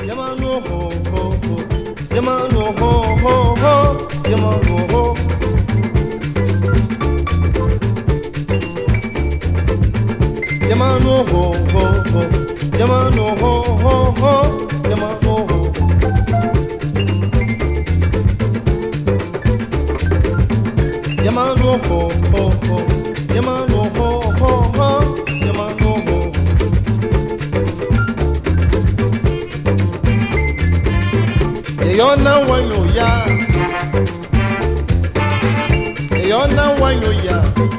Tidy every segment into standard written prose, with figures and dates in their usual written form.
Yamano ho ho ho, Yamano ho ho ho, Yamano ho. Yamano ho ho ho, Yamano ho ho ho, Yamano ho. Yamano ho ho ho, Yamano ho ho ho, Yamano ho. Yona wanyo ya, yona wanyo ya.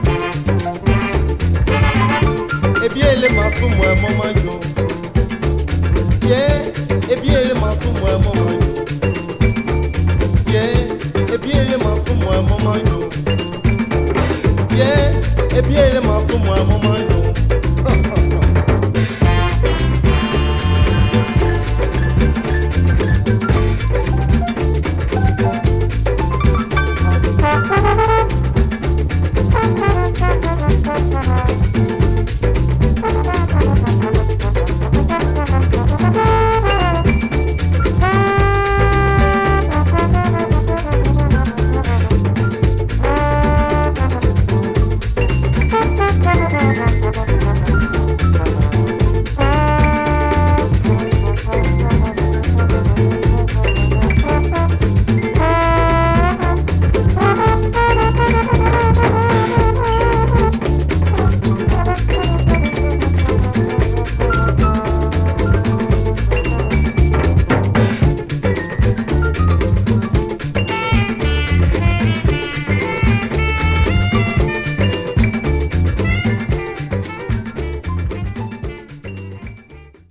Ebiele mafumo e mama yo, yeah. Ebiele mafumo e mama yo, yeah. Ebiele mafumo e mama yo, yeah. Ebiele mafumo e mama yo.